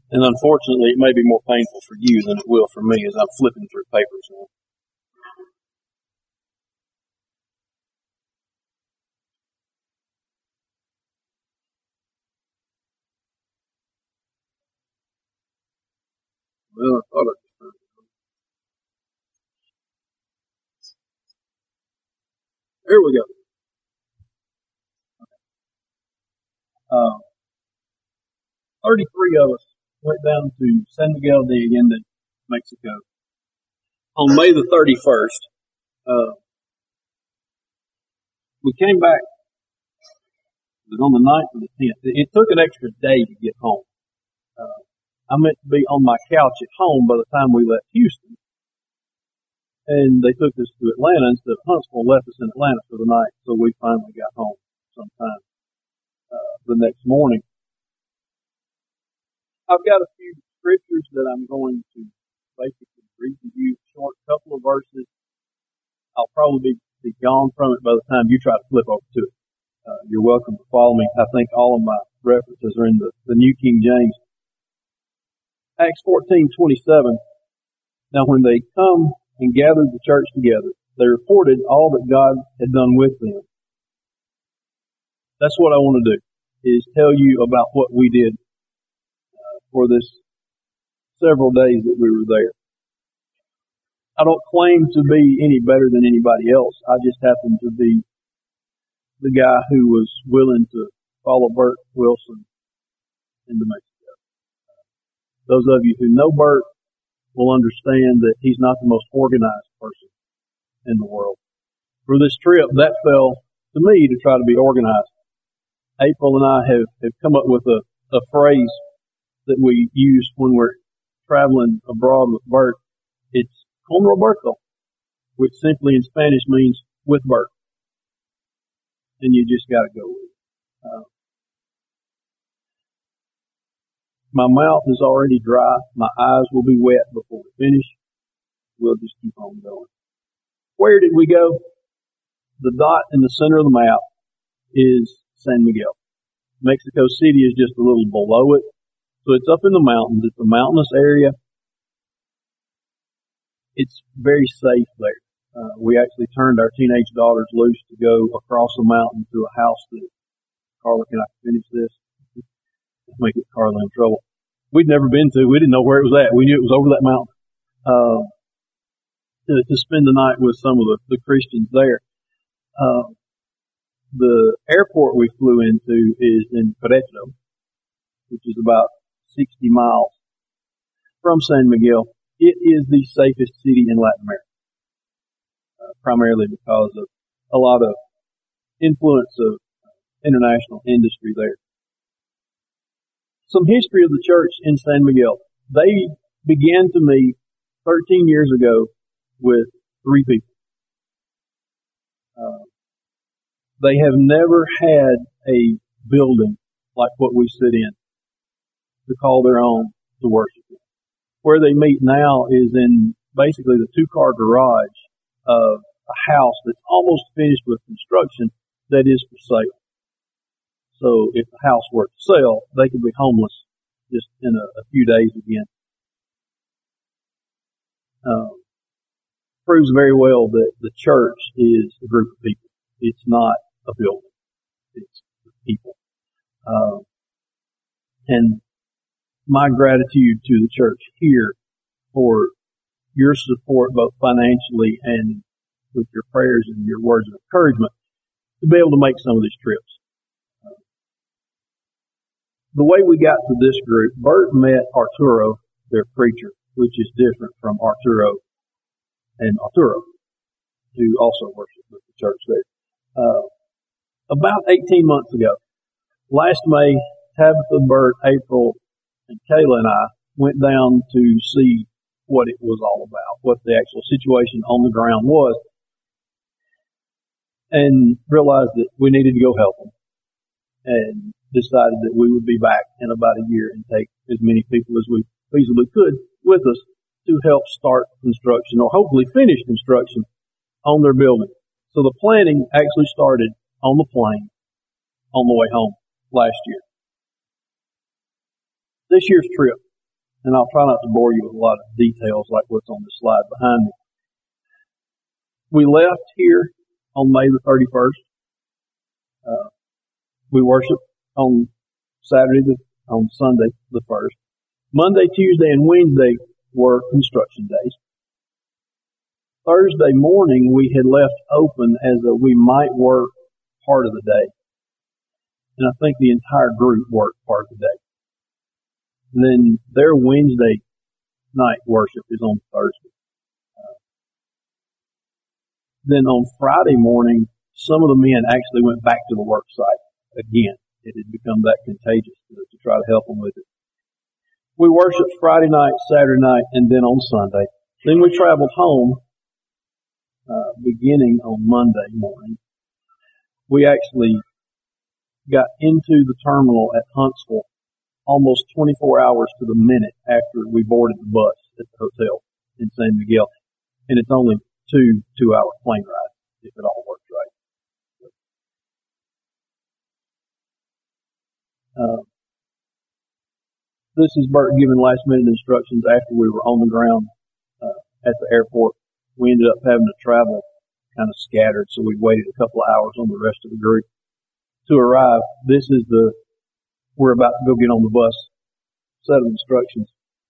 And unfortunately, it may be more painful for you than it will for me as I'm flipping through papers now. Well, I thought there we go. 33 of us went down to San Miguel de Allende, Mexico, on May the 31st. We came back on the 9th or the 10th. It took an extra day to get home. I meant to be on my couch at home by the time we left Houston. And they took us to Atlanta instead of Huntsville, left us in Atlanta for the night. So we finally got home sometime the next morning. I've got a few scriptures that I'm going to basically read to you, short couple of verses. I'll probably be gone from it by the time you try to flip over to it. You're welcome to follow me. I think all of my references are in the New King James. Acts 14:27. Now when they come and gathered the church together, they reported all that God had done with them. That's what I want to do, is tell you about what we did for this several days that we were there. I don't claim to be any better than anybody else. I just happen to be the guy who was willing to follow Bert Wilson into Mexico. Those of you who know Bert will understand that he's not the most organized person in the world. For this trip, that fell to me to try to be organized. April and I have come up with a phrase that we use when we're traveling abroad with Bert. It's con Roberto, which simply in Spanish means with Bert. And you just got to go with it. My mouth is already dry. My eyes will be wet before we finish. We'll just keep on going. Where did we go? The dot in the center of the map is San Miguel. Mexico City is just a little below it. So it's up in the mountains. It's a mountainous area. It's very safe there. We actually turned our teenage daughters loose to go across the mountain to a house that, Carla, can I finish this? Make it Carla in trouble. We'd never been to. We didn't know where it was at. We knew it was over that mountain. To spend the night with some of the Christians there. The airport we flew into is in Querétaro, which is about 60 miles from San Miguel. It is the safest city in Latin America, primarily because of a lot of influence of international industry there. Some history of the church in San Miguel. They began to meet 13 years ago with 3 people. They have never had a building like what we sit in to call their own to worship in. Where they meet now is in basically the 2-car garage of a house that's almost finished with construction that is for sale. So if the house were to sell, they could be homeless just in a few days again. Proves very well that the church is a group of people. It's not a building. It's people. And my gratitude to the church here for your support, both financially and with your prayers and your words of encouragement, to be able to make some of these trips. The way we got to this group, Bert met Arturo, their preacher, which is different from Arturo and Arturo, who also worship with the church there. About 18 months ago, last May, Tabitha, Bert, April, and Kayla and I went down to see what it was all about, what the actual situation on the ground was, and realized that we needed to go help them, and decided that we would be back in about a year and take as many people as we feasibly could with us to help start construction or hopefully finish construction on their building. So the planning actually started on the plane on the way home last year. This year's trip, and I'll try not to bore you with a lot of details like what's on the slide behind me. We left here on May the 31st. We worshiped on on Sunday the 1st. Monday, Tuesday, and Wednesday were construction days. Thursday morning we had left open as though we might work part of the day. And I think the entire group worked part of the day. And then their Wednesday night worship is on Thursday. Then on Friday morning, some of the men actually went back to the work site again. It had become that contagious to try to help them with it. We worshiped Friday night, Saturday night, and then on Sunday. Then we traveled home, beginning on Monday morning. We actually got into the terminal at Huntsville almost 24 hours to the minute after we boarded the bus at the hotel in San Miguel. And it's only two-hour plane ride if it all works right. This is Bert giving last minute instructions after we were on the ground at the airport. We ended up having to travel kind of scattered, so we waited a couple of hours on the rest of the group to arrive. This is we're about to go get on the bus set of instructions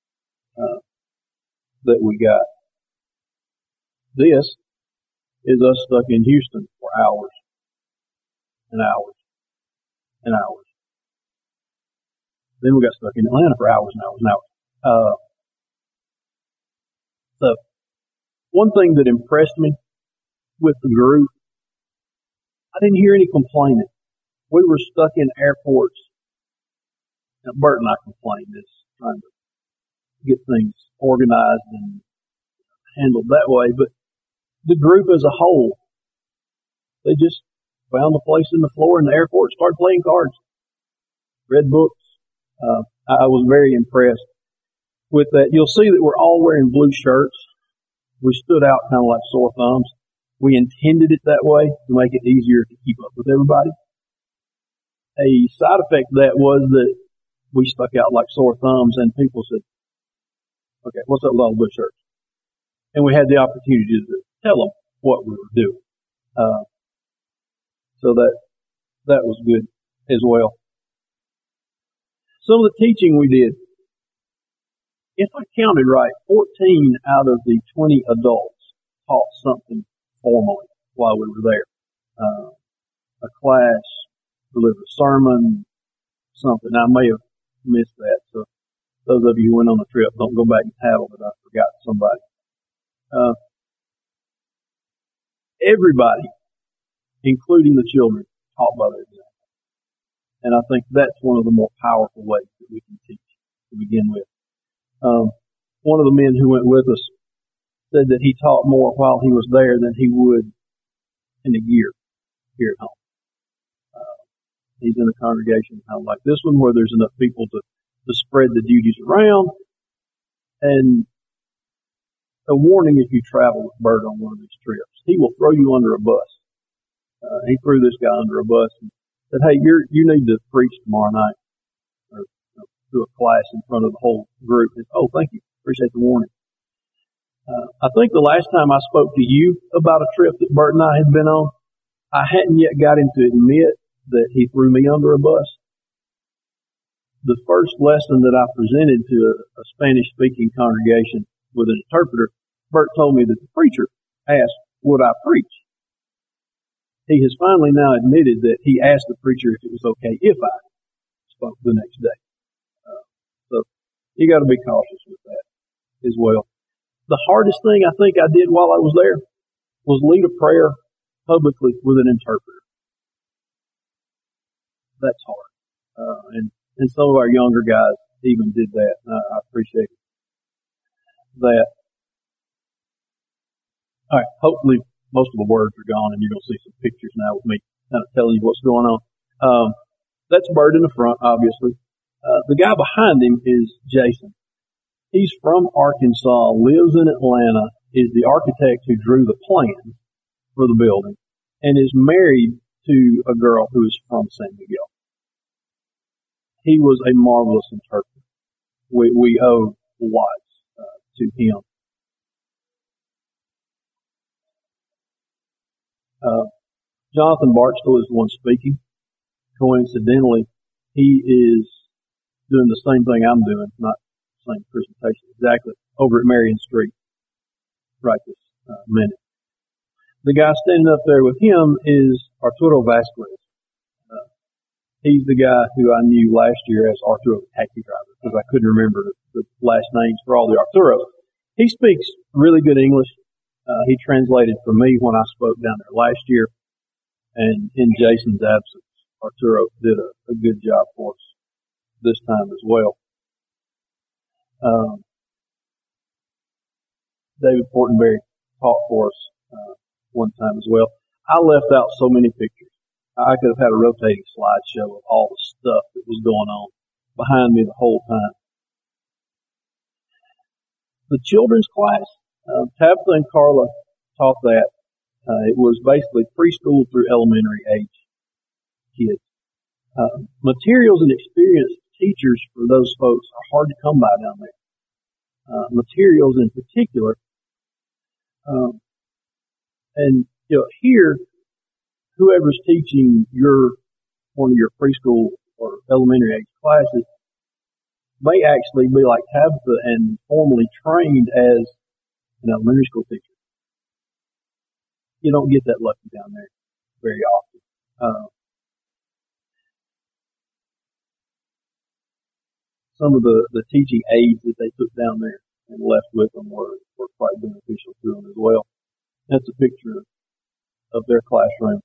that we got. This is us stuck in Houston for hours and hours and hours. Then we got stuck in Atlanta for hours and hours and hours. So one thing that impressed me with the group, I didn't hear any complaining. We were stuck in airports. Now, Bert and I complained this, trying to get things organized and handled that way, but the group as a whole, they just found a place in the floor in the airport, started playing cards, read books. I was very impressed with that. You'll see that we're all wearing blue shirts. We stood out kind of like sore thumbs. We intended it that way to make it easier to keep up with everybody. A side effect of that was that we stuck out like sore thumbs, and people said, okay, what's up with all the blue shirts? And we had the opportunity to tell them what we were doing. So that was good as well. Some of the teaching we did, if I counted right, 14 out of the 20 adults taught something formally while we were there. A class, delivered a sermon, something. I may have missed that, so those of you who went on the trip, don't go back and tattle that I forgot somebody. Everybody, including the children, taught by their example. And I think that's one of the more powerful ways that we can teach to begin with. One of the men who went with us said that he taught more while he was there than he would in a year here at home. He's in a congregation kind of like this one where there's enough people to spread the duties around. And a warning if you travel with Bert on one of these trips. He will throw you under a bus. He threw this guy under a bus and said, hey, you need to preach tomorrow night or do a class in front of the whole group. And, oh, thank you. Appreciate the warning. I think the last time I spoke to you about a trip that Bert and I had been on, I hadn't yet got him to admit that he threw me under a bus. The first lesson that I presented to a Spanish-speaking congregation with an interpreter, Bert told me that the preacher asked, would I preach? He has finally now admitted that he asked the preacher if it was okay if I spoke the next day. So you got to be cautious with that as well. The hardest thing I think I did while I was there was lead a prayer publicly with an interpreter. That's hard. And some of our younger guys even did that. I appreciate that. All right. Hopefully most of the words are gone and you're going to see some pictures now with me kind of telling you what's going on. That's Bert in the front, obviously. The guy behind him is Jason. He's from Arkansas, lives in Atlanta, is the architect who drew the plans for the building, and is married to a girl who is from San Miguel. He was a marvelous interpreter. We owe was to him. Jonathan Barstow is the one speaking. Coincidentally, he is doing the same thing I'm doing, not the same presentation exactly, over at Marion Street right this minute. The guy standing up there with him is Arturo Vasquez. He's the guy who I knew last year as Arturo the taxi driver, because I couldn't remember the last names for all the Arturos. He speaks really good English. He translated for me when I spoke down there last year. And in Jason's absence, Arturo did a good job for us this time as well. David Fortenberry taught for us one time as well. I left out so many pictures. I could have had a rotating slideshow of all the stuff that was going on behind me the whole time. The children's class, Tabitha and Carla taught that. It was basically preschool through elementary age kids. Materials and experienced teachers for those folks are hard to come by down there. Materials in particular. And here, whoever's teaching one of your preschool or elementary age classes may actually be like Tabitha and formally trained as an elementary school teacher. You don't get that lucky down there very often. Some of the teaching aids that they took down there and left with them were quite beneficial to them as well. That's a picture of their classroom.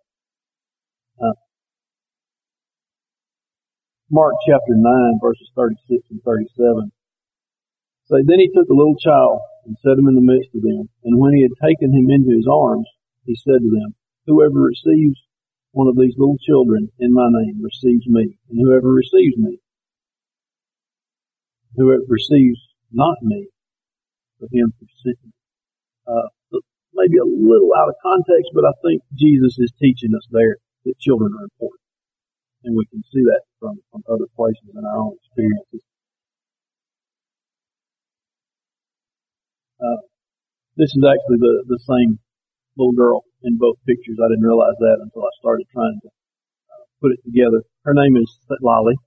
Mark chapter 9, verses 36 and 37. So then he took a little child and set him in the midst of them. And when he had taken him into his arms, he said to them, whoever receives one of these little children in my name receives me. And whoever receives me, whoever receives not me, for him who sent me. Maybe a little out of context, but I think Jesus is teaching us there that children are important. And we can see that from other places in our own experiences. This is actually the same little girl in both pictures. I didn't realize that until I started trying to put it together. Her name is Lolly.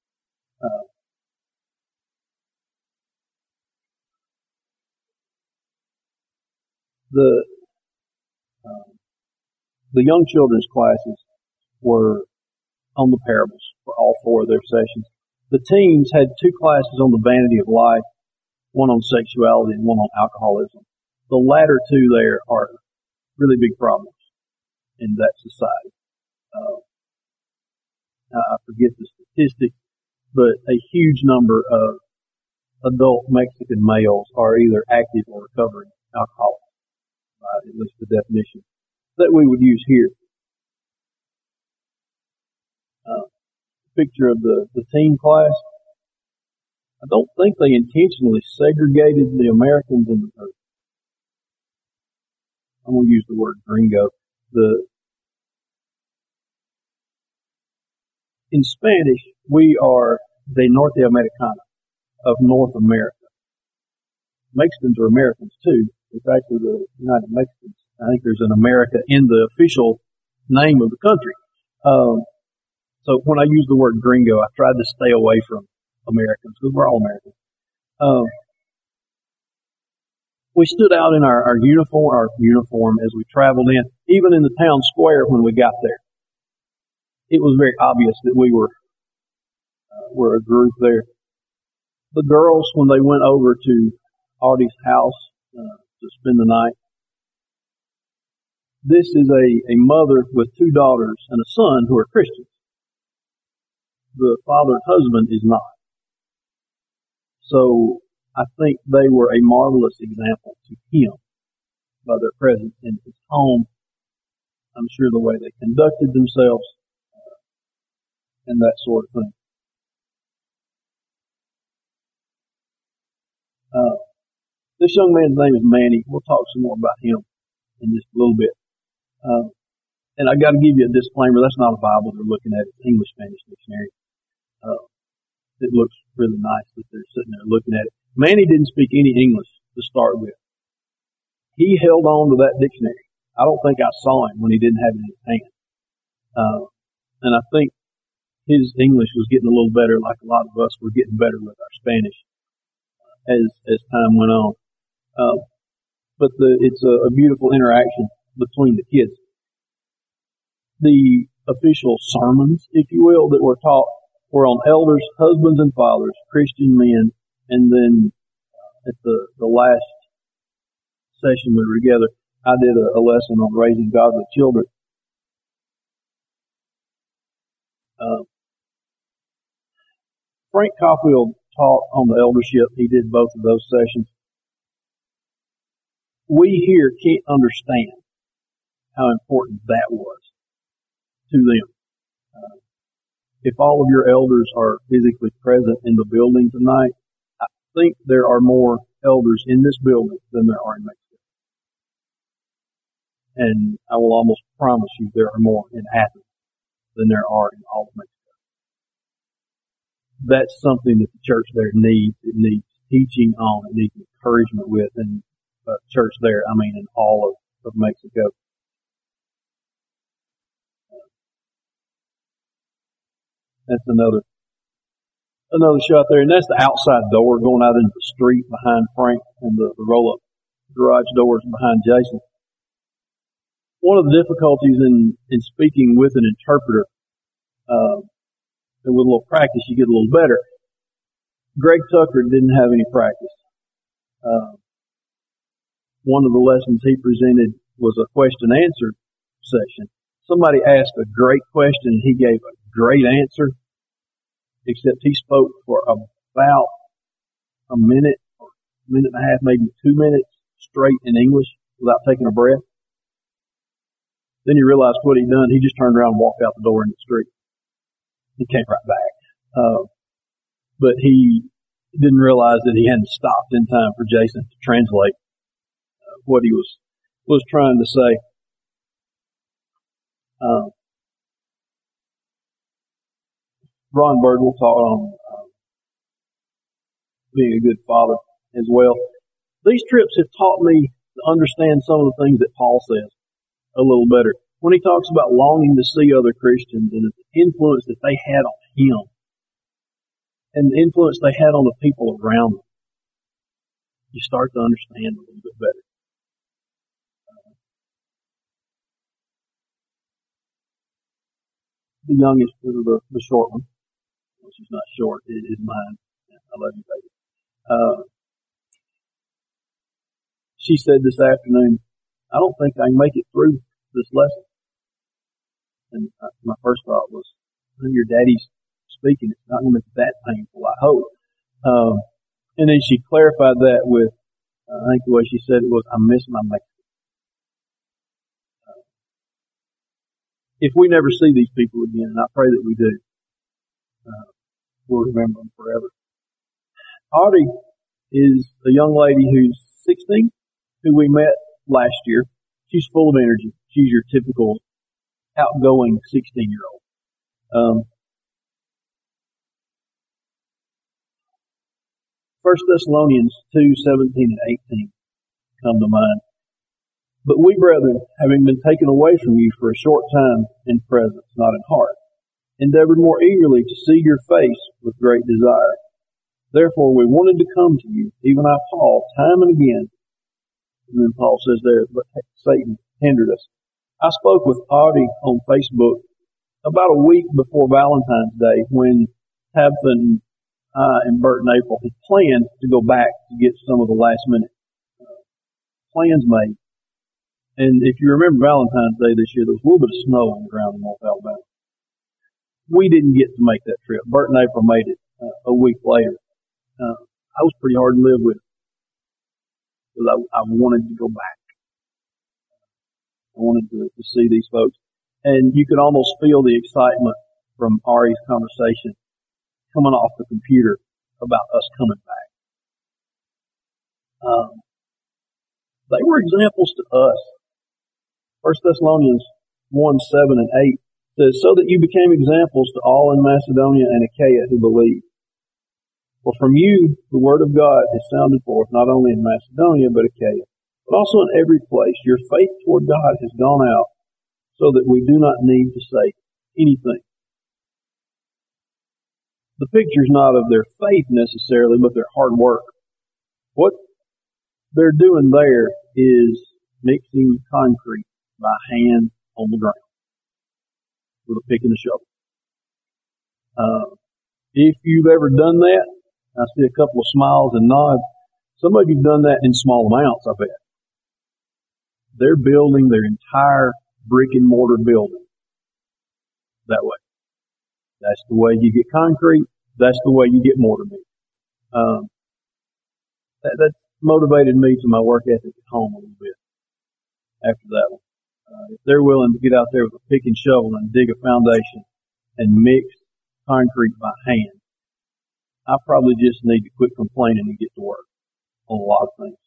The young children's classes were on the parables for all four of their sessions. The teens had two classes on the vanity of life, one on sexuality and one on alcoholism. The latter two there are really big problems in that society. I forget the statistic, but a huge number of adult Mexican males are either active or recovering alcoholics, at least the definition that we would use here. Picture of the teen class. I don't think they intentionally segregated the Americans and the I'm going to use the word gringo. In Spanish, we are de Norteamericana, of North America. Mexicans are Americans too. It's actually the United Mexicans. I think there's an America in the official name of the country. So when I use the word gringo, I tried to stay away from Americans because we're all Americans. We stood out in our uniform as we traveled in, even in the town square when we got there. It was very obvious that we were a group there. The girls, when they went over to Artie's house to spend the night, this is a mother with two daughters and a son who are Christians. The father's husband is not. So I think they were a marvelous example to him by their presence in his home. I'm sure the way they conducted themselves and that sort of thing. This young man's name is Manny. We'll talk some more about him in just a little bit. And I got to give you a disclaimer. That's not a Bible they're looking at. It's English-Spanish dictionary. It looks really nice that they're sitting there looking at it. Manny didn't speak any English to start with. He held on to that dictionary. I don't think I saw him when he didn't have it in his hand. And I think his English was getting a little better, like a lot of us were getting better with our Spanish as time went on. But it's a beautiful interaction between the kids. The official sermons, if you will, that were taught were on elders, husbands and fathers, Christian men, and then at the last session we were together, I did a lesson on raising godly children. Frank Caulfield taught on the eldership. He did both of those sessions. We here can't understand how important that was to them. If all of your elders are physically present in the building tonight, I think there are more elders in this building than there are in Mexico. And I will almost promise you there are more in Athens than there are in all of Mexico. That's something that the church there needs. It needs teaching on. It needs encouragement with. And church there, I mean in all of Mexico. That's another shot there. And that's the outside door going out into the street behind Frank, and the roll-up garage doors behind Jason. One of the difficulties in speaking with an interpreter, and with a little practice, you get a little better. Greg Tucker didn't have any practice. One of the lessons he presented was a question-answer session. Somebody asked a great question, and he gave a great answer, except he spoke for about a minute, or a minute and a half, maybe 2 minutes straight in English without taking a breath. Then he realized what he'd done. He just turned around and walked out the door in the street. He came right back. But he didn't realize that he hadn't stopped in time for Jason to translate what he was trying to say. Ron Bird will talk on being a good father as well. These trips have taught me to understand some of the things that Paul says a little better. When he talks about longing to see other Christians and the influence that they had on him and the influence they had on the people around them, you start to understand a little bit better. The youngest, the short one, which is not short, it is mine. I love you, baby. She said this afternoon, I don't think I can make it through this lesson. And my first thought was, when your daddy's speaking, it's not going to be that painful, I hope. And then she clarified that with, I think the way she said it was, I miss my Mexican. If we never see these people again, and I pray that we do, we'll remember them forever. Audie is a young lady who's 16, who we met last year. She's full of energy. She's your typical outgoing 16-year-old. 1 Thessalonians 2:17 and 18 come to mind. But we, brethren, having been taken away from you for a short time in presence, not in heart, endeavored more eagerly to see your face with great desire. Therefore we wanted to come to you, even I, Paul, time and again. And then Paul says there, but Satan hindered us. I spoke with Audie on Facebook about a week before Valentine's Day when Tabitha and I and Bert and April had planned to go back to get some of the last minute plans made. And if you remember Valentine's Day this year, there was a little bit of snow on the ground in North Alabama. We didn't get to make that trip. Bert and April made it a week later. I was pretty hard to live with because I wanted to go back. I wanted to see these folks. And you could almost feel the excitement from Ari's conversation coming off the computer about us coming back. They were examples to us. 1 Thessalonians 1:7 and 8 says, so that you became examples to all in Macedonia and Achaia who believed. For from you the word of God is sounded forth, not only in Macedonia, but Achaia, but also in every place. Your faith toward God has gone out, so that we do not need to say anything. The picture's not of their faith necessarily, but their hard work. What they're doing there is mixing concrete by hand on the ground with a pick and a shovel. If you've ever done that, I see a couple of smiles and nods. Some of you've done that in small amounts, I bet. They're building their entire brick and mortar building that way. That's the way you get concrete. That's the way you get mortar mix. That motivated me to my work ethic at home a little bit after that one. If they're willing to get out there with a pick and shovel and dig a foundation and mix concrete by hand, I probably just need to quit complaining and get to work on a lot of things.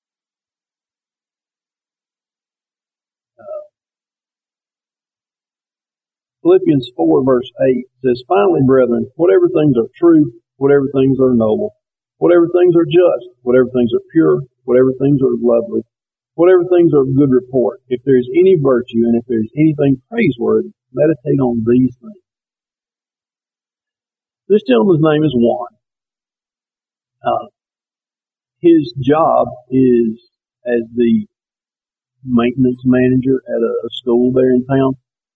Philippians 4 verse 8 says, Finally, brethren, whatever things are true, whatever things are noble, whatever things are just, whatever things are pure, whatever things are lovely, whatever things are of good report, if there is any virtue and if there is anything praiseworthy, meditate on these things. This gentleman's name is Juan. His job is as the maintenance manager at a school there in town.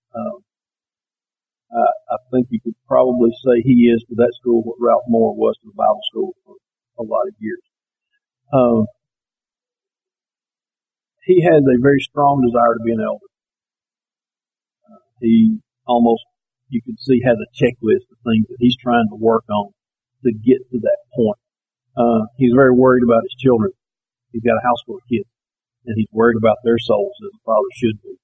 I think you could probably say he is to that school what Ralph Moore was to the Bible school for a lot of years. He has a very strong desire to be an elder. He almost, you could see, has a checklist of things that he's trying to work on to get to that point. He's very worried about his children. He's got a house full of kids, and he's worried about their souls as a father should be.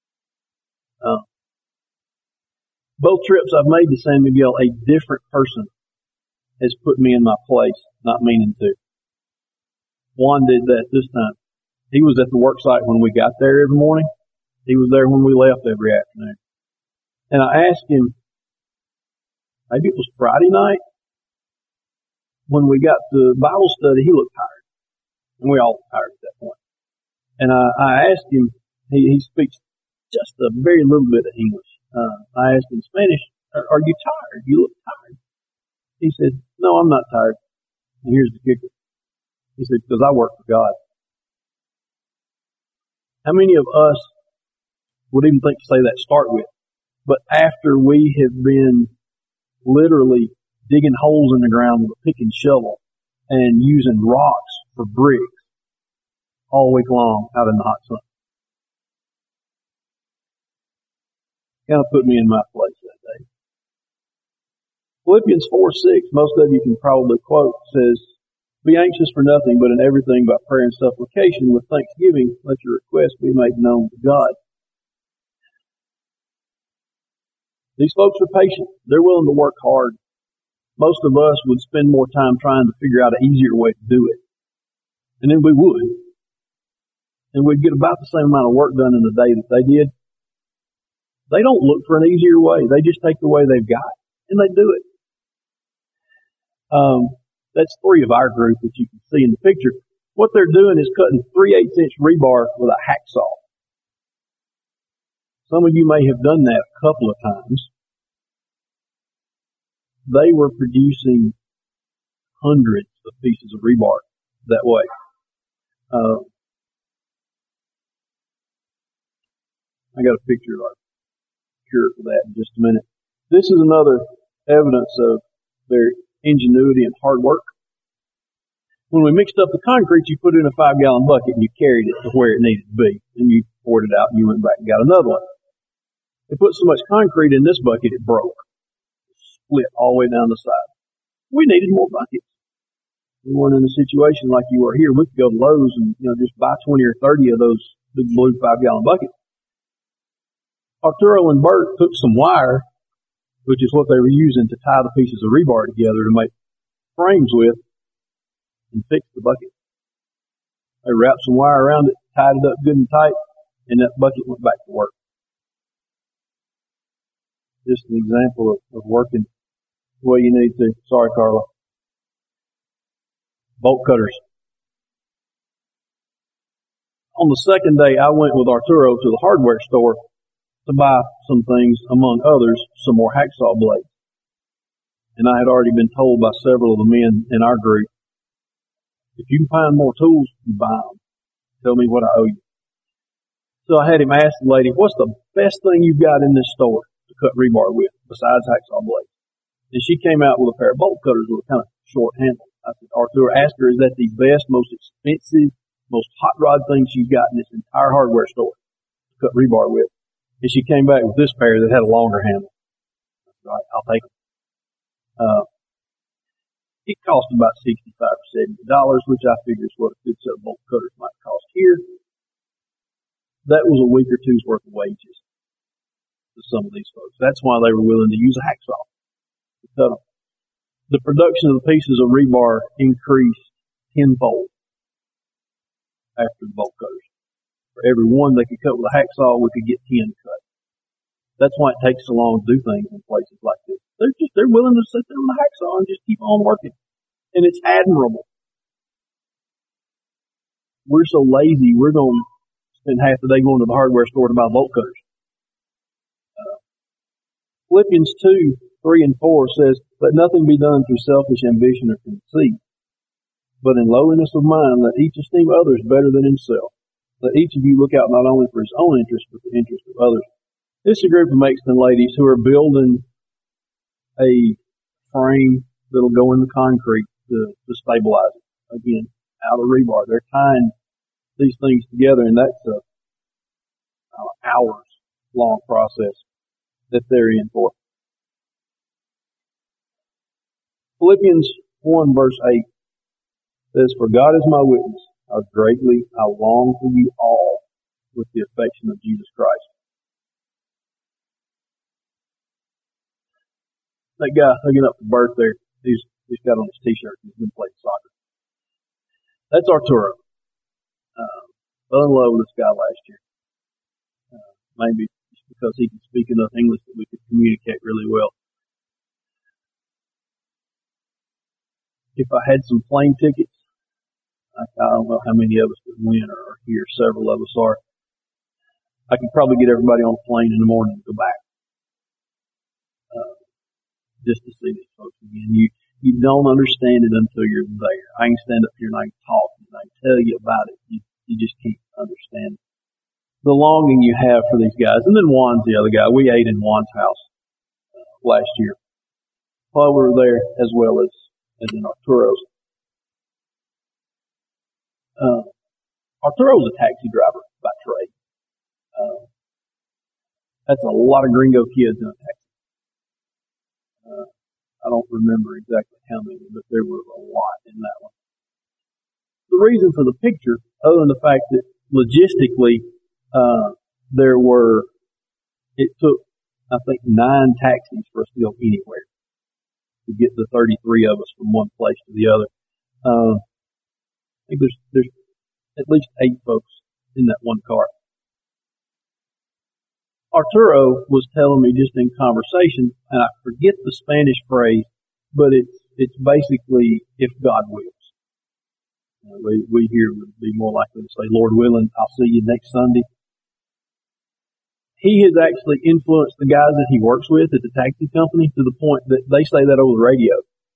Both trips I've made to San Miguel, a different person has put me in my place, not meaning to. Juan did that this time. He was at the work site when we got there every morning. He was there when we left every afternoon. And I asked him, maybe it was Friday night, when we got to Bible study, he looked tired. And we all looked tired at that point. And I asked him, he speaks just a very little bit of English. I asked in Spanish, are you tired? You look tired. He said, no, I'm not tired. And here's the kicker. He said, because I work for God. How many of us would even think to say that start with? But after we have been literally digging holes in the ground with a pick and shovel and using rocks for bricks all week long out in the hot sun. Kind of put me in my place that day. Philippians 4:6, most of you can probably quote, says, Be anxious for nothing, but in everything by prayer and supplication with thanksgiving, let your requests be made known to God. These folks are patient. They're willing to work hard. Most of us would spend more time trying to figure out an easier way to do it. And then we would. And we'd get about the same amount of work done in the day that they did. They don't look for an easier way. They just take the way they've got, and they do it. That's three of our group that you can see in the picture. What they're doing is cutting 3/8-inch rebar with a hacksaw. Some of you may have done that a couple of times. They were producing hundreds of pieces of rebar that way. I got a picture of our cure for that in just a minute. This is another evidence of their ingenuity and hard work. When we mixed up the concrete, you put it in a 5-gallon bucket and you carried it to where it needed to be. And you poured it out and you went back and got another one. They put so much concrete in this bucket it broke. Split all the way down the side. We needed more buckets. We weren't in a situation like you are here. We could go to Lowe's and just buy 20 or 30 of those big blue 5-gallon buckets. Arturo and Bert took some wire, which is what they were using to tie the pieces of rebar together to make frames with, and fixed the bucket. They wrapped some wire around it, tied it up good and tight, and that bucket went back to work. Just an example of working the way you need to. Sorry, Carla. bolt cutters. On the second day, I went with Arturo to the hardware store to buy some things, among others, some more hacksaw blades. And I had already been told by several of the men in our group, if you can find more tools, you buy them. Tell me what I owe you. So I had him ask the lady, what's the best thing you've got in this store to cut rebar with, besides hacksaw blades? And she came out with a pair of bolt cutters with a kind of short handle. I said, Arturo, asked her, is that the best, most expensive, most hot rod thing she's got in this entire hardware store to cut rebar with? And she came back with this pair that had a longer handle. I said, all right, I'll take it. It cost about $65 or $70, which I figure is what a good set of bolt cutters might cost here. That was a week or two's worth of wages to some of these folks. That's why they were willing to use a hacksaw to cut them. The production of the pieces of rebar increased tenfold after the bolt cutters. For every one they could cut with a hacksaw, we could get 10 cut. That's why it takes so long to do things in places like this. They're willing to sit there with a hacksaw and just keep on working. And it's admirable. We're so lazy, we're going to spend half the day going to the hardware store to buy bolt cutters. Philippians 2, 3 and 4 says, let nothing be done through selfish ambition or conceit, but in lowliness of mind, let each esteem others better than himself. Let each of you look out not only for his own interest, but the interest of others. This is a group of Mexican ladies who are building a frame that'll go in the concrete to stabilize it. Again, out of rebar. They're tying these things together, and that's a hours long process that they're in for. Philippians 1 verse 8 says, for God is my witness, how greatly I long for you all with the affection of Jesus Christ. That guy hooking up the birth there, he's got on his t-shirt, he's been playing soccer. That's Arturo. Fell in love with this guy last year. Maybe just because he can speak enough English that we could communicate really well. If I had some plane tickets, I don't know how many of us would win or here several of us are. I could probably get everybody on a plane in the morning and go back. Just to see these folks again. You don't understand it until you're there. I can stand up here and I can talk and I can tell you about it. You just can't understand the longing you have for these guys. And then Juan's the other guy. We ate in Juan's house last year while we were there, as well as in Arturo's. Arturo's a taxi driver by trade. That's a lot of gringo kids in a taxi. I don't remember exactly how many, but there were a lot in that one. The reason for the picture, other than the fact that logistically, it took, I think, 9 taxis for us to go anywhere to get the 33 of us from one place to the other. I think there's at least 8 folks in that one car. Arturo was telling me just in conversation, and I forget the Spanish phrase, but it's basically, if God wills. We here would be more likely to say, Lord willing, I'll see you next Sunday. He has actually influenced the guys that he works with at the taxi company to the point that they say that over the radio.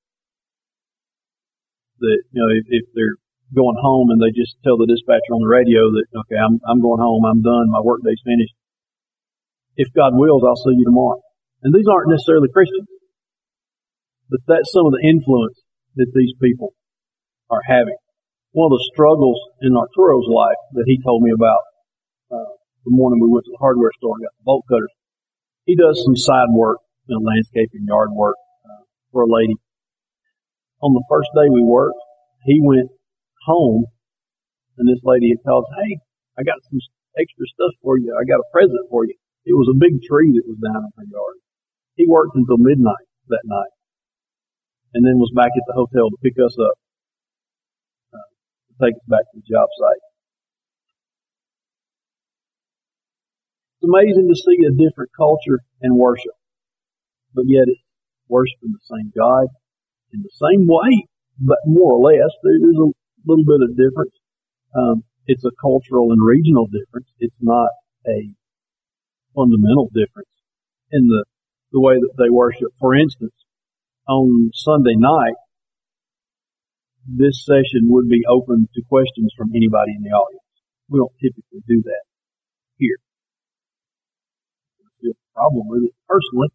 That, if they're going home and they just tell the dispatcher on the radio that, okay, I'm going home, I'm done, my work day's finished. If God wills, I'll see you tomorrow. And these aren't necessarily Christians, but that's some of the influence that these people are having. One of the struggles in Arturo's life that he told me about the morning we went to the hardware store and got the bolt cutters. He does some side work, landscaping, yard work for a lady. On the first day we worked, he went home, and this lady had called, hey, I got some extra stuff for you. I got a present for you. It was a big tree that was down in her yard. He worked until midnight that night and then was back at the hotel to pick us up, to take us back to the job site. It's amazing to see a different culture and worship, but yet it's worshiping the same God in the same way but more or less, there is a little bit of difference. It's a cultural and regional difference. It's not a fundamental difference in the way that they worship. For instance, on Sunday night, this session would be open to questions from anybody in the audience. We don't typically do that here. There's a problem with it personally.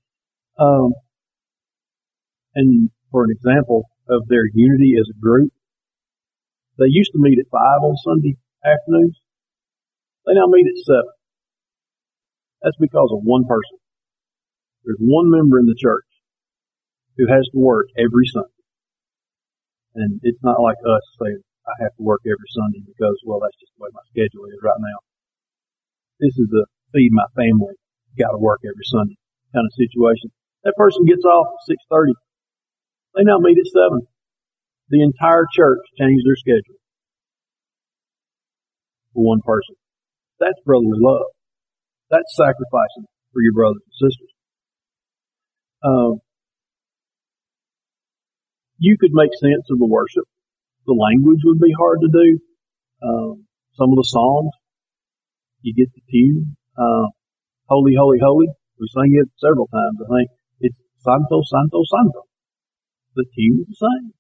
And for an example of their unity as a group, they used to meet at 5 on Sunday afternoons. They now meet at 7. That's because of one person. There's one member in the church who has to work every Sunday. And it's not like us saying, I have to work every Sunday because, well, that's just the way my schedule is right now. This is a feed my family, got to work every Sunday kind of situation. That person gets off at 6:30. They now meet at 7. The entire church changed their schedule for one person. That's brotherly love. That's sacrificing for your brothers and sisters. You could make sense of the worship. The language would be hard to do. Some of the songs, you get the tune. Holy, holy, holy. We sang it several times, I think. It's Santo, Santo, Santo. The tune is the same.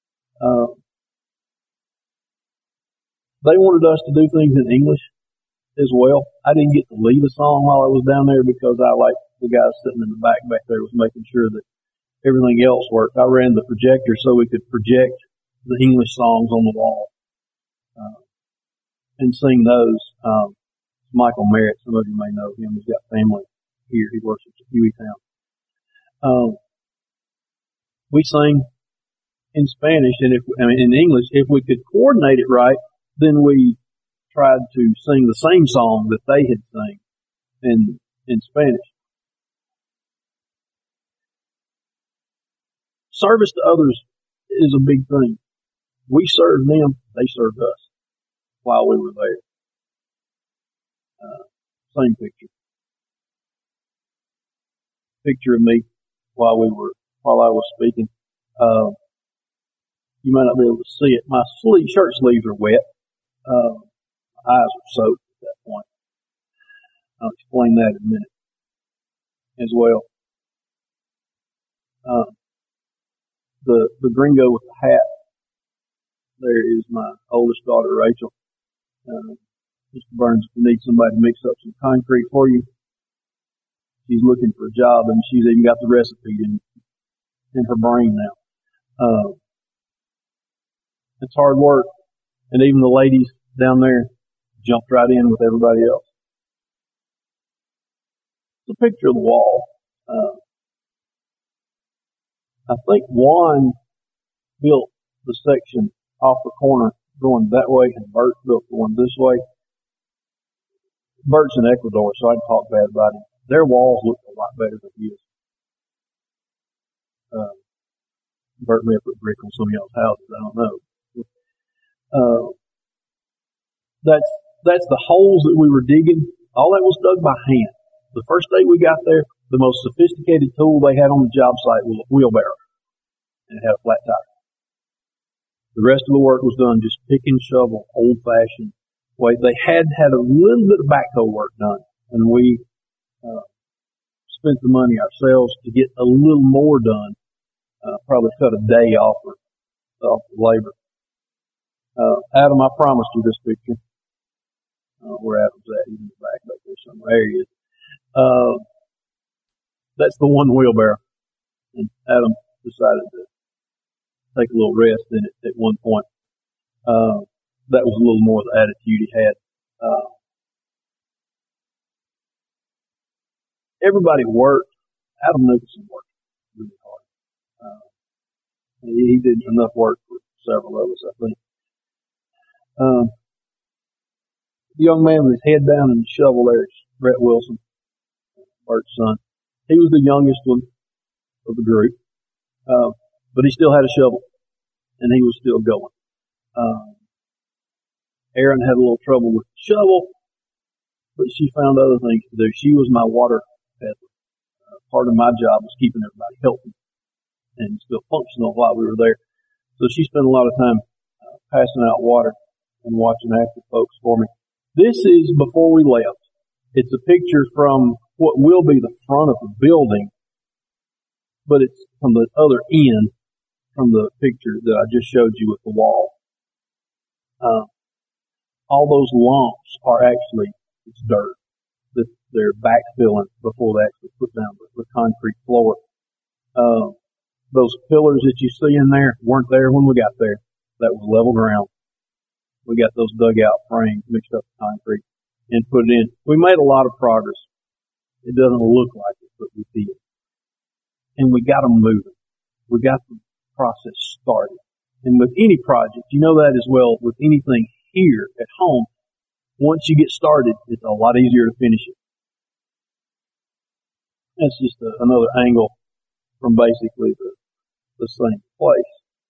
They wanted us to do things in English as well. I didn't get to lead a song while I was down there because I, like the guy sitting in the back there, was making sure that everything else worked. I ran the projector so we could project the English songs on the wall and sing those. Michael Merritt, some of you may know him. He's got family here. He works at Hueytown. We sang in Spanish and in English. If we could coordinate it right, then we tried to sing the same song that they had sang in Spanish. Service to others is a big thing. We served them, they served us while we were there. Same picture. Picture of me while I was speaking. You might not be able to see it. My shirt sleeves are wet. My eyes are soaked at that point. I'll explain that in a minute as well. The gringo with the hat, there is my oldest daughter, Rachel. Mr. Burns, if you need somebody to mix up some concrete for you, she's looking for a job, and she's even got the recipe in her brain now. It's hard work, and even the ladies down there jumped right in with everybody else. It's a picture of the wall. I think Juan built the section off the corner going that way, and Bert built the one this way. Bert's in Ecuador, so I can talk bad about him. Their walls look a lot better than his. Bert may have put brick on some of y'all's houses, I don't know. That's the holes that we were digging. All that was dug by hand. The first day we got there, the most sophisticated tool they had on the job site was a wheelbarrow, and it had a flat tire. The rest of the work was done just pick and shovel, old-fashioned way. They had a little bit of backhoe work done, and we spent the money ourselves to get a little more done. Probably cut a day off the labor. Adam, I promised you this picture. Where Adam's at, he's in the back there somewhere. There he is. That's the one wheelbarrow. And Adam decided to take a little rest in it at one point. That was a little more the attitude he had. Everybody worked. Adam Nicholson worked really hard. He did enough work for several of us, I think. The young man with his head down in the shovel there is Brett Wilson, Bert's son. He was the youngest one of the group, but he still had a shovel, and he was still going. Erin had a little trouble with the shovel, but she found other things to do. She was my water peddler. Part of my job was keeping everybody healthy and still functional while we were there. So she spent a lot of time passing out water and watching after folks for me. This is before we left. It's a picture from what will be the front of the building, but it's from the other end from the picture that I just showed you with the wall. All those lumps are actually, it's dirt that they're backfilling before they actually put down the concrete floor. Those pillars that you see in there weren't there when we got there. That was level ground. We got those dugout frames, mixed up with concrete, and put it in. We made a lot of progress. It doesn't look like it, but we did. And we got them moving. We got the process started. And with any project, you know that as well, with anything here at home, once you get started, it's a lot easier to finish it. That's just another angle from basically the same place.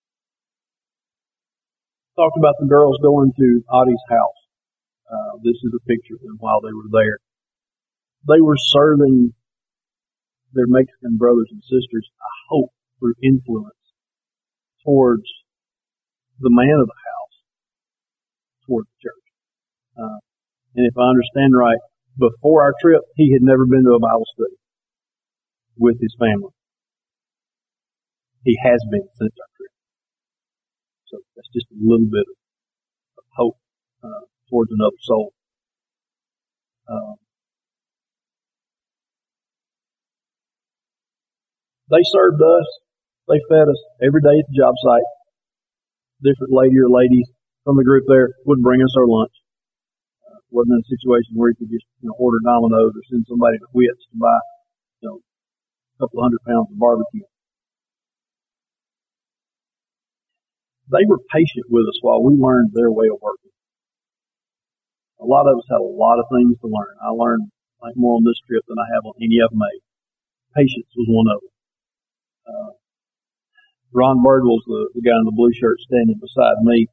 Talked about the girls going to Audie's house. This is a picture of them while they were there. They were serving their Mexican brothers and sisters, I hope, through influence towards the man of the house, towards the church. And if I understand right, before our trip, he had never been to a Bible study with his family. He has been since our trip. So that's just a little bit of hope towards another soul. They served us. They fed us every day at the job site. Different lady or ladies from the group there would bring us our lunch. Wasn't in a situation where you could just order Domino's or send somebody to Whit's to buy a couple of 100 pounds of barbecue. They were patient with us while we learned their way of working. A lot of us had a lot of things to learn. I learned more on this trip than I have on any of them made. Patience was one of them. Ron Birdwell's the guy in the blue shirt standing beside me.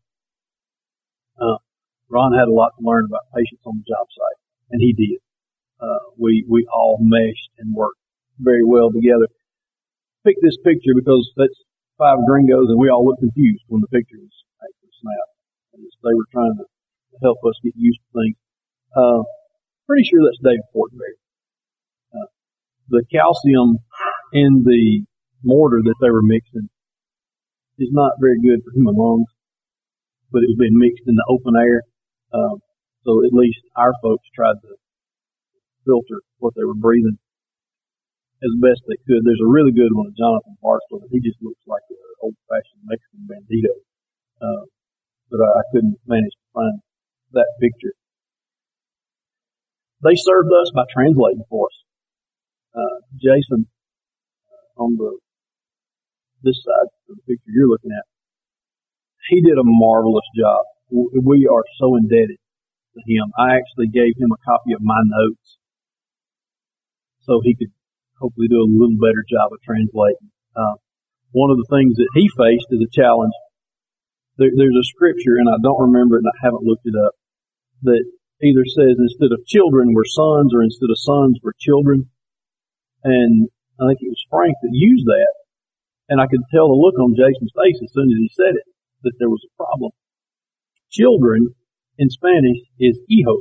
Ron had a lot to learn about patience on the job site, and he did. We all meshed and worked very well together. Picked this picture because that's 5 gringos, and we all looked confused when the picture was actually snapped. And they were trying to help us get used to things. Pretty sure that's David Fortenberry. The calcium in the mortar that they were mixing is not very good for human lungs, but it was being mixed in the open air. So at least our folks tried to filter what they were breathing as best they could. There's a really good one of Jonathan Barstow. He just looks like an old-fashioned Mexican bandito. But I couldn't manage to find that picture. They served us by translating for us. Jason, on this side of the picture you're looking at, he did a marvelous job. We are so indebted to him. I actually gave him a copy of my notes so he could hopefully do a little better job of translating. One of the things that he faced as a challenge, there's a scripture, and I don't remember it and I haven't looked it up, that either says instead of children we're sons or instead of sons we're children. And I think it was Frank that used that. And I could tell the look on Jason's face as soon as he said it, that there was a problem. Children in Spanish is hijos.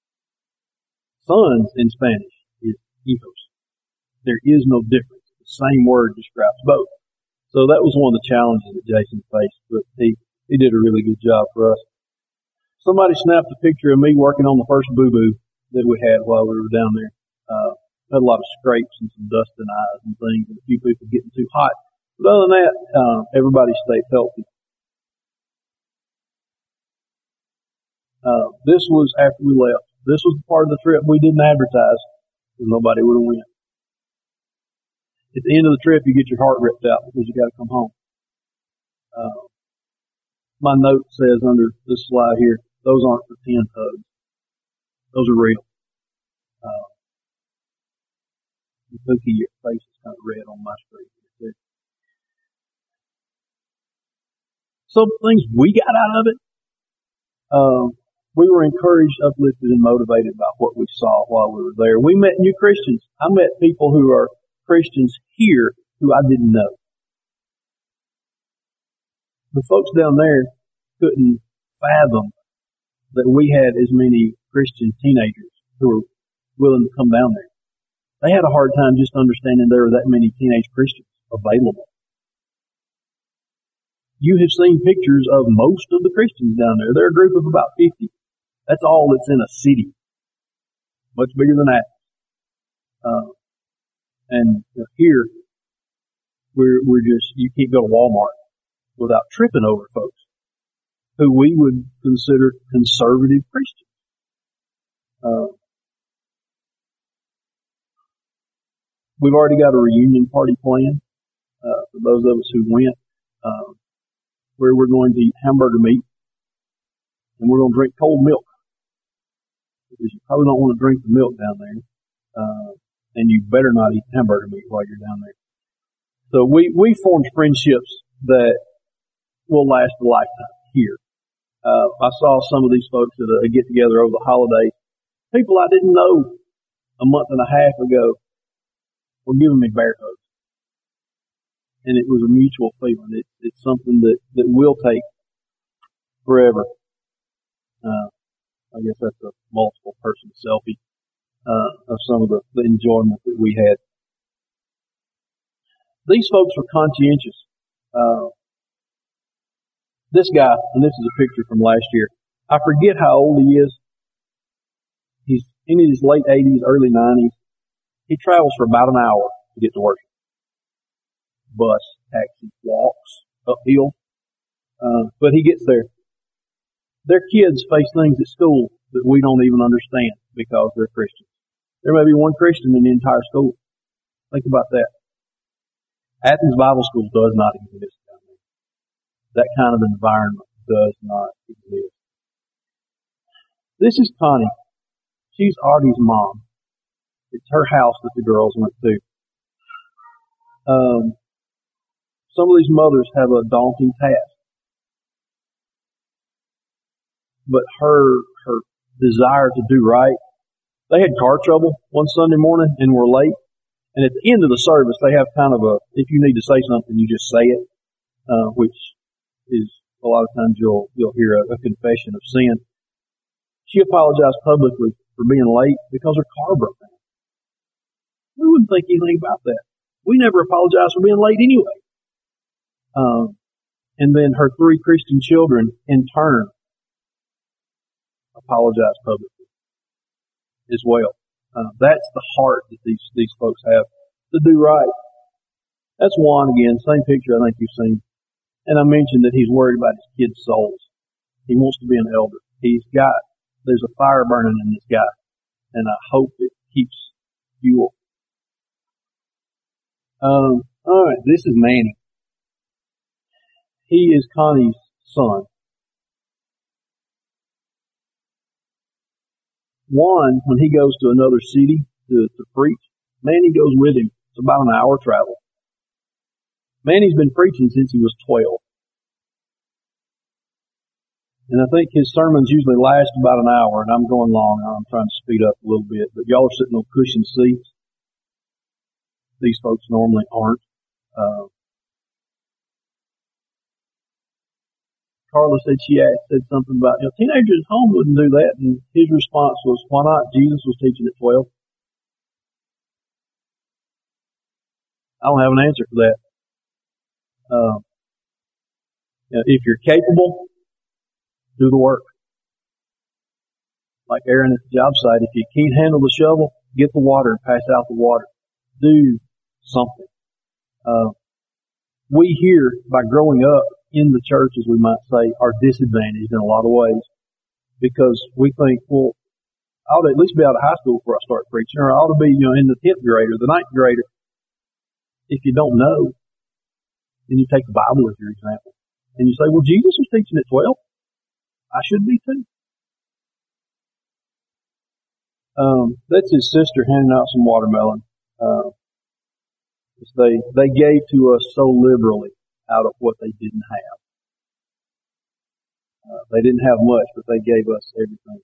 Sons in Spanish is hijos. There is no difference. The same word describes both. So that was one of the challenges that Jason faced, but he did a really good job for us. Somebody snapped a picture of me working on the first boo-boo that we had while we were down there. Had a lot of scrapes and some dust in eyes and things, and a few people getting too hot. But other than that, everybody stayed healthy. This was after we left. This was the part of the trip we didn't advertise, because nobody would have went. At the end of the trip, you get your heart ripped out because you got to come home. My note says under this slide here, those aren't pretend hugs. Those are real. Cookie, your face is kind of red on my screen here too. Some things we got out of it. We were encouraged, uplifted, and motivated by what we saw while we were there. We met new Christians. I met people who are Christians here who I didn't know. the folks down there couldn't fathom that we had as many Christian teenagers who were willing to come down there. They had a hard time just understanding there were that many teenage Christians available. You have seen pictures of most of the Christians down there. They're a group of about 50. That's all that's in a city. Much bigger than that. And here, we're just, you can't go to Walmart without tripping over folks who we would consider conservative Christians. We've already got a reunion party planned, for those of us who went, where we're going to eat hamburger meat and we're going to drink cold milk. Because you probably don't want to drink the milk down there. And you better not eat hamburger meat while you're down there. So we formed friendships that will last a lifetime here. I saw some of these folks at a get together over the holidays. People I didn't know a month and a half ago were giving me bear hugs. And it was a mutual feeling. It's something that will take forever. I guess that's a multiple person selfie, of some of the enjoyment that we had. These folks were conscientious. This guy, and this is a picture from last year, I forget how old he is. He's in his late 80s, early 90s. He travels for about an hour to get to work. Bus, taxi, walks, uphill. But he gets there. Their kids face things at school that we don't even understand because they're Christians. There may be one Christian in the entire school. Think about that. Athens Bible School does not exist down there. That kind of environment does not exist. This is Connie. She's Artie's mom. It's her house that the girls went to. Some of these mothers have a daunting task. But her desire to do right. They had car trouble one Sunday morning and were late. And at the end of the service, they have kind of if you need to say something, you just say it, which is a lot of times you'll hear a confession of sin. She apologized publicly for being late because her car broke down. We wouldn't think anything about that. We never apologized for being late anyway. And then her 3 Christian children, in turn, apologized publicly as well. That's the heart that these folks have to do right. That's Juan again, same picture I think you've seen. And I mentioned that he's worried about his kids' souls. He wants to be an elder. There's a fire burning in this guy, and I hope it keeps fuel. Alright, this is Manny. He is Connie's son. Juan, when he goes to another city to preach, Manny goes with him. It's about an hour travel. Manny's been preaching since he was 12. And I think his sermons usually last about an hour, and I'm going long. I'm trying to speed up a little bit. But y'all are sitting on cushioned seats. These folks normally aren't. Carla said said something about, teenagers at home wouldn't do that. And his response was, why not? Jesus was teaching at 12. I don't have an answer for that. If you're capable, do the work. Like Aaron at the job site, if you can't handle the shovel, get the water and pass out the water. Do something. We here, by growing up in the church, as we might say, are disadvantaged in a lot of ways because we think, well, I ought to at least be out of high school before I start preaching, or I ought to be, in the 10th grade or the 9th grade. If you don't know, then you take the Bible as your example. And you say, well, Jesus was teaching at 12. I should be too. That's his sister handing out some watermelon. They gave to us so liberally out of what they didn't have. They didn't have much, but they gave us everything.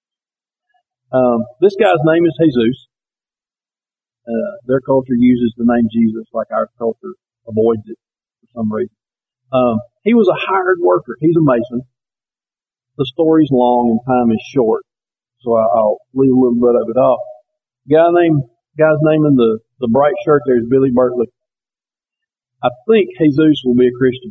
This guy's name is Jesus. Their culture uses the name Jesus like our culture avoids it for some reason. He was a hired worker. He's a mason. The story's long and time is short, so I'll leave a little bit of it off. Guy's name in the bright shirt there is Billy Bertley. I think Jesus will be a Christian.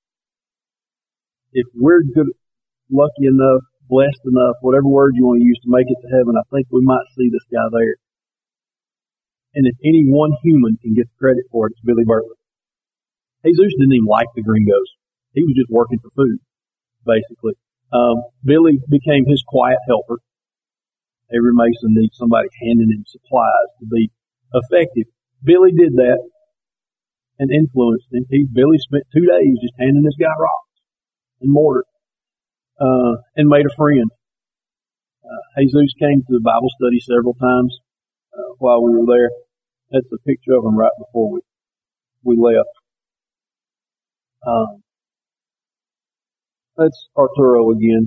If we're good, lucky enough, blessed enough, whatever word you want to use to make it to heaven, I think we might see this guy there. And if any one human can get the credit for it, it's Billy Bertley. Jesus didn't even like the gringos. He was just working for food, basically. Billy became his quiet helper. Every mason needs somebody handing him supplies to be effective. Billy did that and influenced him. Billy spent 2 days just handing this guy rocks and mortar, and made a friend. Jesus came to the Bible study several times while we were there. That's a picture of him right before we left. That's Arturo again.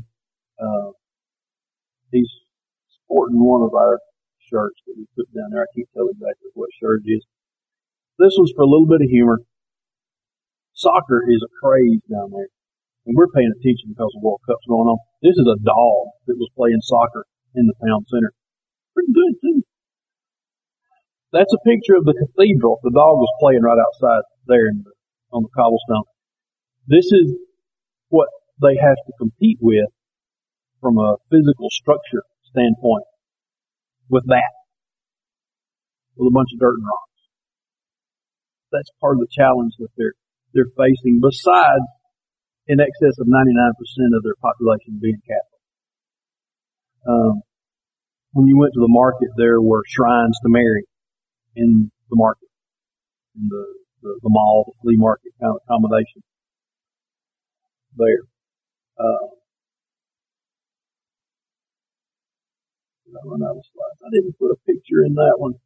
He's sporting one of our shirts that we put down there. I can't tell exactly what shirt it is. This one's for a little bit of humor. Soccer is a craze down there. And we're paying attention because the World Cup's going on. This is a dog that was playing soccer in the town center. Pretty good, too. That's a picture of the cathedral. The dog was playing right outside there on the cobblestone. This is what they have to compete with from a physical structure standpoint with that, with a bunch of dirt and rocks. That's part of the challenge that they're facing, besides in excess of 99% of their population being Catholic. When you went to the market, there were shrines to Mary in the market, in the mall, the flea market kind of accommodation there. Did I run out of slides? I didn't put a picture in that one.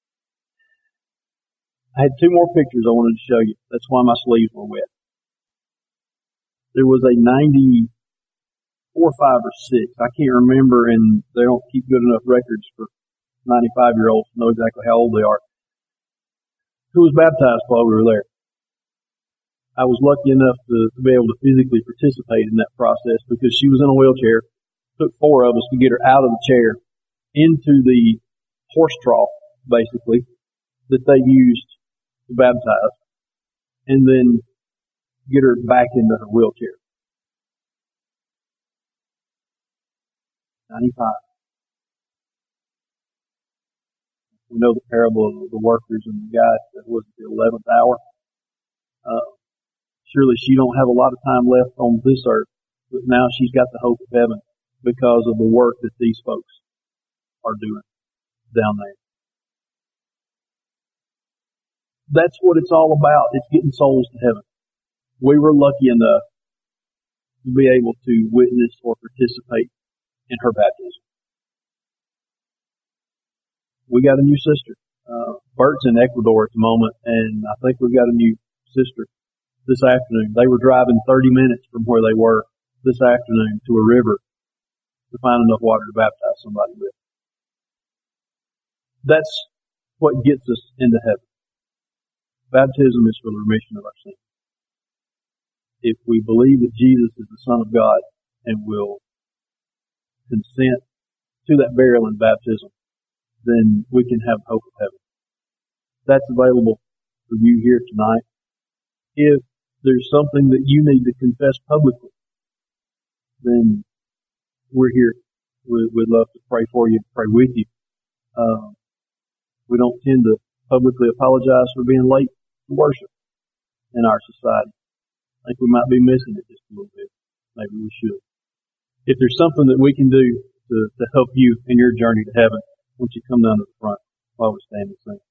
I had 2 more pictures I wanted to show you. That's why my sleeves were wet. There was a 94, 5, or 6. I can't remember, and they don't keep good enough records for 95-year-olds to know exactly how old they are, who was baptized while we were there. I was lucky enough to be able to physically participate in that process because she was in a wheelchair. It took 4 of us to get her out of the chair into the horse trough, basically, that they used to baptize, and then get her back into her wheelchair. 95. We know the parable of the workers and the guy that was at the 11th hour. Surely she don't have a lot of time left on this earth, but now she's got the hope of heaven because of the work that these folks are doing down there. That's what it's all about. It's getting souls to heaven. We were lucky enough to be able to witness or participate in her baptism. We got a new sister. Bert's in Ecuador at the moment, and I think we've got a new sister this afternoon. They were driving 30 minutes from where they were this afternoon to a river to find enough water to baptize somebody with. That's what gets us into heaven. Baptism is for the remission of our sins. If we believe that Jesus is the Son of God and will consent to that burial and baptism, then we can have hope of heaven. That's available for you here tonight. If there's something that you need to confess publicly, then we're here. We'd love to pray for you, pray with you. We don't tend to publicly apologize for being late to worship in our society. I think we might be missing it just a little bit. Maybe we should. If there's something that we can do to help you in your journey to heaven, why don't you come down to the front while we stand and sing.